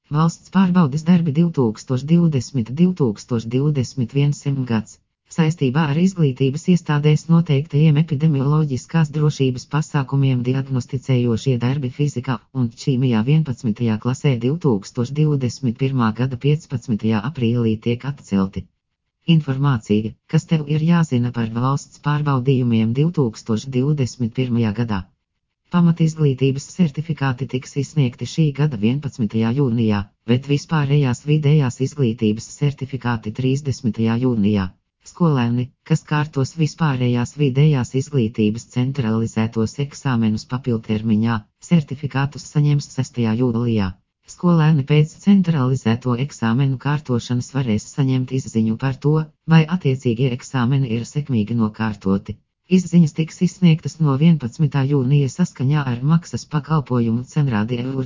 Valsts pārbaudes darbi 2020–2021 gads. Saistībā ar izglītības iestādēs noteiktajiem epidemioloģiskās drošības pasākumiem diagnosticējošie darbi fizikā un ķīmijā 11. klasē 2021. gada 15. aprīlī tiek atcelti. Informācija, kas tev ir jāzina par valsts pārbaudījumiem 2021. gadā. Pamatizglītības certifikāti tiks izsniegti šī gada 11. jūnijā, bet vispārējās vidējās izglītības certifikāti 30. jūnijā. Skolēni, kas kārtos vispārējās vidējās izglītības centralizētos eksāmenus papildtermiņā, certifikātus saņems 6. jūlijā. Skolēni pēc centralizēto eksāmenu kārtošanas varēs saņemt izziņu par to, vai attiecīgie eksāmeni ir sekmīgi nokārtoti. Izziņas tiks izsniegtas no 11. jūnija saskaņā ar maksas pakalpojumu cenrādi EUR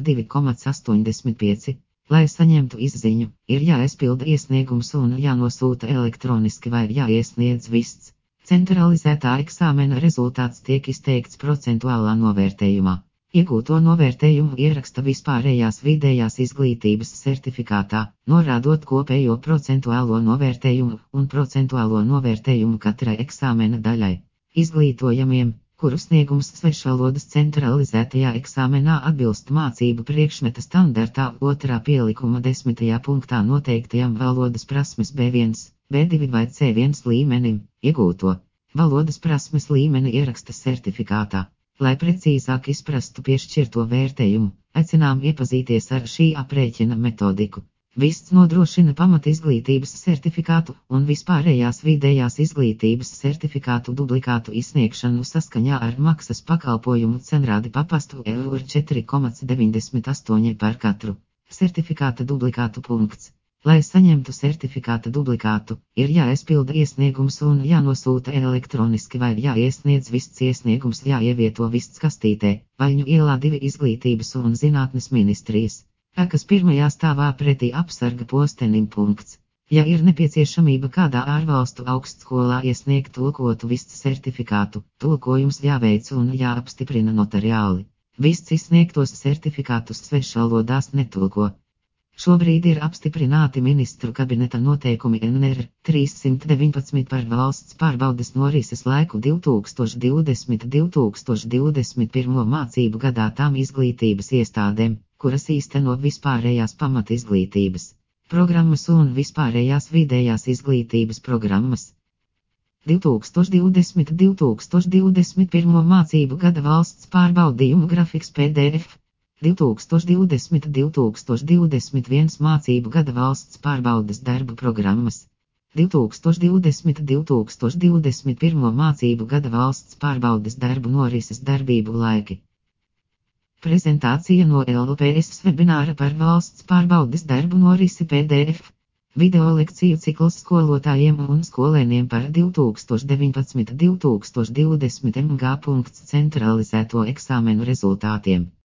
2,85. Lai saņemtu izziņu, ir jāaizpilda iesniegums un jānosūta elektroniski vai jāiesniedz vists. Centralizētā eksāmena rezultāts tiek izteikts procentuālā novērtējumā. Iegūto novērtējumu ieraksta vispārējās vidējās izglītības certifikātā, norādot kopējo procentuālo novērtējumu un procentuālo novērtējumu katrai eksāmena daļai. Izglītojamiem, kuru sniegums svešvalodas centralizētajā eksāmenā atbilst mācību priekšmeta standartā 2. pielikuma 10. punktā noteiktajam valodas prasmes B1, B2 vai C1 līmenim, iegūto valodas prasmes līmeni ieraksta certifikātā. Lai precīzāk izprastu piešķirto vērtējumu, aicinām iepazīties ar šī aprēķina metodiku. Vists nodrošina pamatizglītības certifikātu un vispārējās vidējās izglītības certifikātu dublikātu izsniegšanu saskaņā ar maksas pakalpojumu cenrādi papastu EUR 4,98 par katru certifikāta dublikātu punkts. Lai saņemtu certifikāta dublikātu, ir jāaizpilda iesniegums un jānosūta elektroniski vai jāiesniedz vists iesniegums jāievieto vists kastītē, Vaļņu ielā 2 Izglītības un zinātnes ministrijas. Ēkas pirmajā stāvā pretī apsarga postenim punkts. Ja ir nepieciešamība kādā ārvalstu augstskolā iesniegt tulkotu vists certifikātu, tulkojums jāveic un jāapstiprina notariāli. Vists izsniegtos certifikātus svešvalodās netulko. Šobrīd ir apstiprināti ministru kabineta noteikumi NR 319 par valsts pārbaudes norises laiku 2020–2021 mācību gadā tām izglītības iestādēm, kuras īsteno vispārējās pamatizglītības programmas un vispārējās vidējās izglītības programmas. 2020–2021 mācību gada valsts pārbaudījumu grafiks PDF. 2020–2021 mācību gada valsts pārbaudes darbu programmas. 2020–2021 mācību gada valsts pārbaudes darbu norises darbību laiki. Prezentācija no LPS webināra par valsts pārbaudes darbu norisi PDF. Video lekciju cikls skolotājiem un skolēniem par 2019–2020 MG. Centralizēto eksāmenu rezultātiem.